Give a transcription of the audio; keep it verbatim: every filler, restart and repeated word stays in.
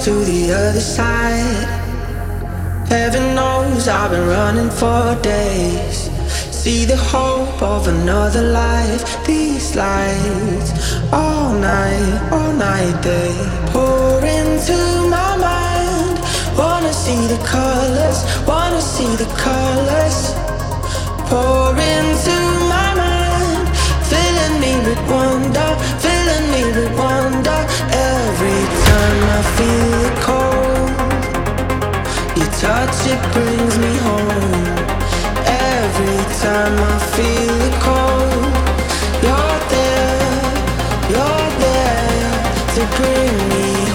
to the other side. Heaven knows I've been running for days. See the hope of another life. These lights all night, all night they pour into my mind. Wanna see the colors, wanna see the colors. Pour into my mind, filling me with wonder, filling me with wonder. Every time I feel the cold, your touch, it brings me home. Every time I feel the cold, you're there, you're there to bring me home.